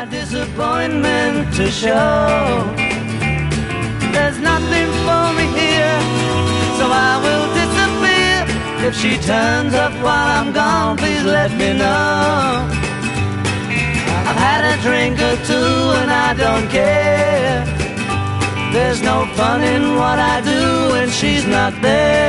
my disappointment to show. There's nothing for me here, so I will disappear. If she turns up while I'm gone, please let me know. I've had a drink or two and I don't care. There's no fun in what I do when she's not there.